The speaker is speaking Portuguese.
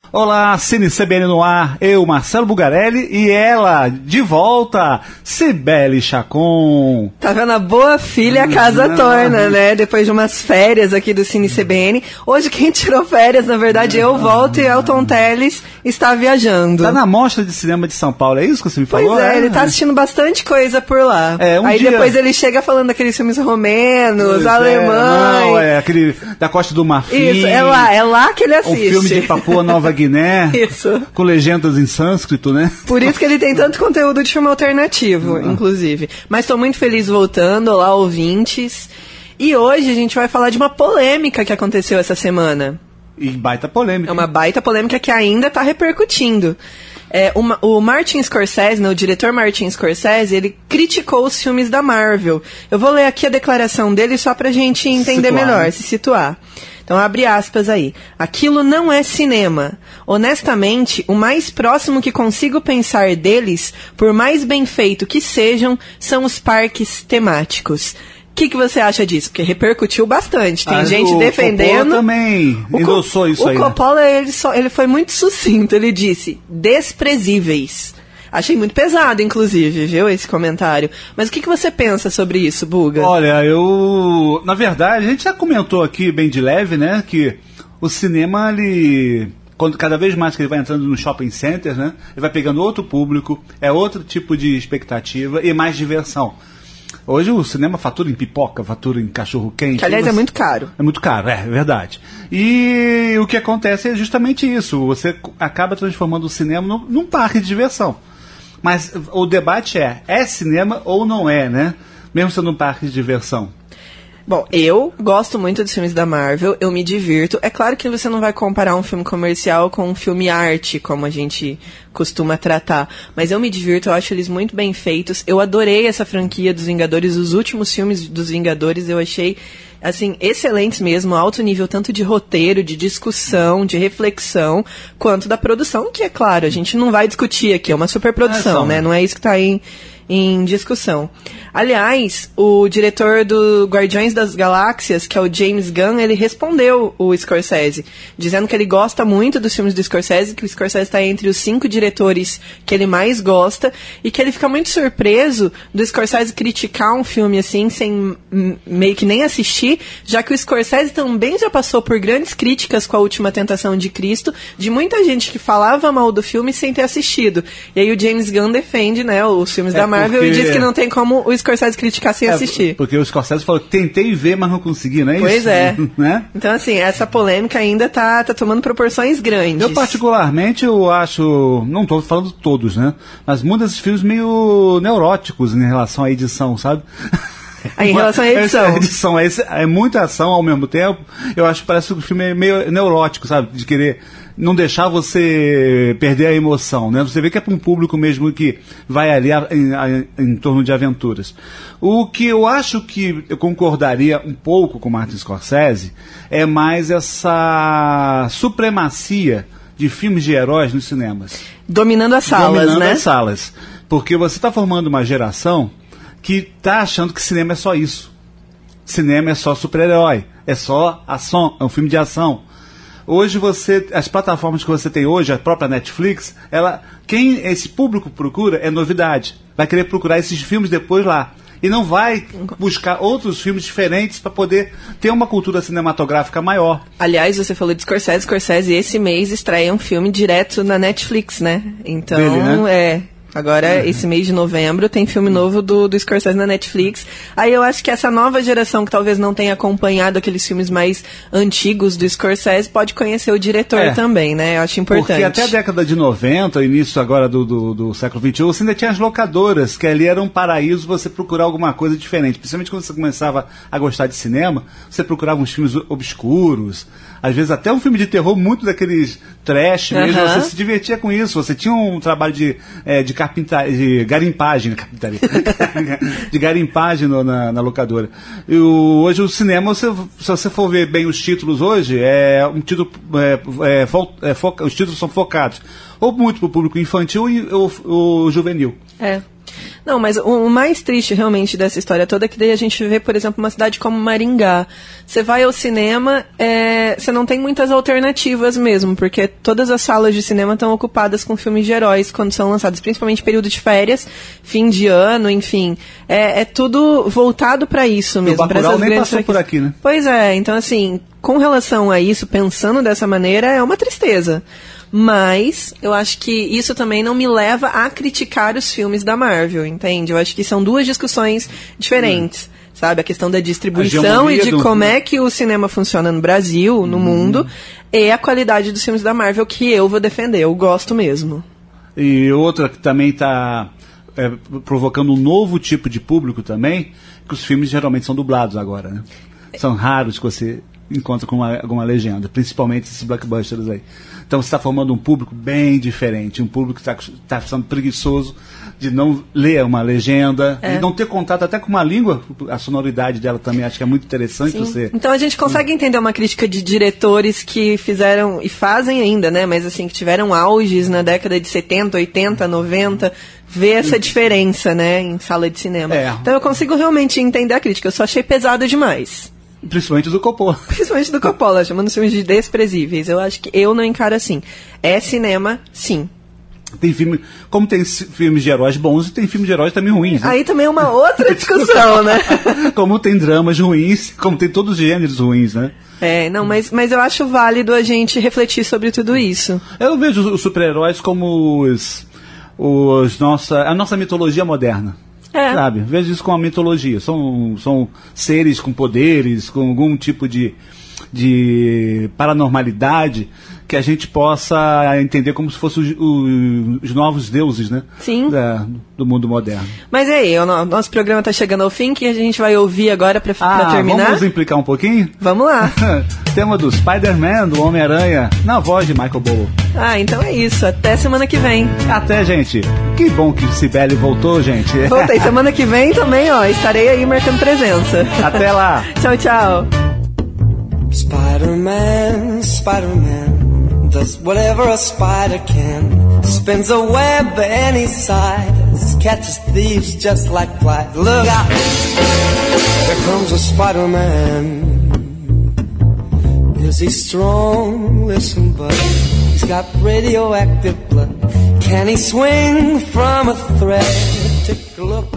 Olá, Cine CBN no ar, eu, Marcelo Bugarelli, e ela, de volta, Cibele Chacon. Tá vendo? A boa filha a casa torna, né? Depois de umas férias aqui do Cine CBN. Hoje quem tirou férias, na verdade, eu volto e Elton Teles está viajando. Tá na Mostra de Cinema de São Paulo, é isso que você me falou? Pois é, ele tá assistindo bastante coisa por lá. Aí dia... depois ele chega falando daqueles filmes romenos, alemães. Não, aquele da Costa do Marfim. Isso, é lá que ele assiste. Um filme de Papua Nova Guiné. Isso. Com legendas em sânscrito, né? Por isso que ele tem tanto conteúdo de filme alternativo, inclusive. Mas estou muito feliz voltando, olá, ouvintes. E hoje a gente vai falar de uma polêmica que aconteceu essa semana. E baita polêmica. É uma baita polêmica que ainda está repercutindo. O Martin Scorsese, né, o diretor Martin Scorsese, ele criticou os filmes da Marvel. Eu vou ler aqui a declaração dele só pra gente entender melhor, se situar. Então, abre aspas aí. Aquilo não é cinema. Honestamente, o mais próximo que consigo pensar deles, por mais bem feito que sejam, são os parques temáticos. O que você acha disso? Porque repercutiu bastante. Tem gente defendendo. O Coppola também endossou isso aí. O Coppola, ele foi muito sucinto. Ele disse, desprezíveis. Achei muito pesado, inclusive, viu, esse comentário. Mas o que você pensa sobre isso, Buga? Olha, na verdade, a gente já comentou aqui bem de leve, né, que o cinema, cada vez mais que ele vai entrando no shopping centers, né, ele vai pegando outro público, é outro tipo de expectativa e mais diversão. Hoje o cinema fatura em pipoca, fatura em cachorro-quente. Que, aliás, é muito caro. É muito caro, é verdade. E o que acontece é justamente isso. Você acaba transformando o cinema num parque de diversão. Mas o debate é cinema ou não é, né? Mesmo sendo um parque de diversão. Bom, eu gosto muito dos filmes da Marvel, eu me divirto. É claro que você não vai comparar um filme comercial com um filme arte, como a gente costuma tratar. Mas eu me divirto, eu acho eles muito bem feitos. Eu adorei essa franquia dos Vingadores, os últimos filmes dos Vingadores eu achei, assim, excelentes mesmo, alto nível tanto de roteiro, de discussão, de reflexão, quanto da produção, que é claro, a gente não vai discutir aqui, é uma superprodução, né? Não é isso que está em discussão. Aliás, o diretor do Guardiões das Galáxias, que é o James Gunn, ele respondeu o Scorsese, dizendo que ele gosta muito dos filmes do Scorsese, que o Scorsese está entre os 5 diretores que ele mais gosta, e que ele fica muito surpreso do Scorsese criticar um filme assim, sem meio que nem assistir, já que o Scorsese também já passou por grandes críticas com A Última Tentação de Cristo, de muita gente que falava mal do filme sem ter assistido. E aí o James Gunn defende, né, os filmes da Marvel e diz que não tem como o Scorsese criticar sem assistir. Porque o Scorsese falou que tentei ver, mas não consegui, não é isso? Pois é. Né? Então, assim, essa polêmica ainda tá tomando proporções grandes. Eu, particularmente, eu acho... Não estou falando todos, né? Mas muitos desses filmes meio neuróticos em relação à edição, sabe? Em relação à edição. A edição é muita ação ao mesmo tempo. Eu acho que parece que o filme é meio neurótico, sabe? De querer não deixar você perder a emoção, né? Você vê que é para um público mesmo que vai ali em torno de aventuras. O que eu acho que eu concordaria um pouco com o Martin Scorsese é mais essa supremacia de filmes de heróis nos cinemas. Dominando as salas, Dominando né? as salas. Porque você está formando uma geração que está achando que cinema é só isso. Cinema é só super-herói, é só ação, é um filme de ação. Hoje as plataformas que você tem hoje, a própria Netflix, quem esse público procura é novidade. Vai querer procurar esses filmes depois lá. E não vai buscar outros filmes diferentes para poder ter uma cultura cinematográfica maior. Aliás, você falou de Scorsese esse mês estreia um filme direto na Netflix, né? Então, dele, né? Agora, esse mês de novembro, tem filme novo do Scorsese na Netflix. Aí eu acho que essa nova geração, que talvez não tenha acompanhado aqueles filmes mais antigos do Scorsese, pode conhecer o diretor também, né? Eu acho importante. Porque até a década de 90, início agora do século XXI, você ainda tinha as locadoras, que ali era um paraíso você procurar alguma coisa diferente. Principalmente quando você começava a gostar de cinema, você procurava uns filmes obscuros, às vezes até um filme de terror, muito daqueles trash mesmo, você se divertia com isso, você tinha um trabalho de garimpagem, de garimpagem na locadora. Hoje o cinema, se você for ver bem os títulos hoje, os títulos são focados ou muito para o público infantil ou juvenil. Não, mas o mais triste realmente dessa história toda é que daí a gente vê, por exemplo, uma cidade como Maringá. Você vai ao cinema, você não tem muitas alternativas mesmo, porque todas as salas de cinema estão ocupadas com filmes de heróis quando são lançados, principalmente período de férias, fim de ano, enfim. É tudo voltado para isso mesmo. O Bacurau nem passou por aqui, né? Pois é, então assim, com relação a isso, pensando dessa maneira, é uma tristeza. Mas eu acho que isso também não me leva a criticar os filmes da Marvel, entende? Eu acho que são duas discussões diferentes, sabe? A questão da distribuição e de como é que o cinema funciona no Brasil, no mundo, e a qualidade dos filmes da Marvel que eu vou defender, eu gosto mesmo. E outra que também está provocando um novo tipo de público também, que os filmes geralmente são dublados agora, né? São raros que você encontra com alguma legenda, principalmente esses blockbusters aí. Então você está formando um público bem diferente, um público que está sendo preguiçoso de não ler uma legenda, de não ter contato até com uma língua, a sonoridade dela também acho que é muito interessante. Você... Então a gente consegue entender uma crítica de diretores que fizeram, e fazem ainda, né, mas assim, que tiveram auges na década de 70, 80, 90, ver essa diferença, né, em sala de cinema. Então eu consigo realmente entender a crítica, eu só achei pesado demais. Principalmente do Coppola. Principalmente do Coppola, chamando os filmes de desprezíveis. Eu acho que eu não encaro assim. É cinema, sim. Tem filme, como tem filmes de heróis bons e tem filmes de heróis também ruins, né? Aí também é uma outra discussão, né? Como tem dramas ruins, como tem todos os gêneros ruins, né? Não, mas eu acho válido a gente refletir sobre tudo isso. Eu vejo os super-heróis como a nossa mitologia moderna. Sabe? Vejo isso como uma mitologia. São seres com poderes, com algum tipo de paranormalidade que a gente possa entender como se fossem os novos deuses, né? Sim. Do mundo moderno. Mas aí, o nosso programa está chegando ao fim, que a gente vai ouvir agora para terminar. Vamos implicar um pouquinho? Vamos lá. Tema do Spider-Man, do Homem-Aranha, na voz de Michael Bow. Então é isso. Até semana que vem. Até, gente. Que bom que Cibele voltou, gente. Voltei. Semana que vem também, estarei aí marcando presença. Até lá. Tchau, tchau. Spider-Man, Spider-Man, does whatever a spider can. Spins a web any size, catches thieves just like flies. Look out, here comes a Spider-Man. Is he strong? Listen, bud, he's got radioactive blood. Can he swing from a thread? Take a look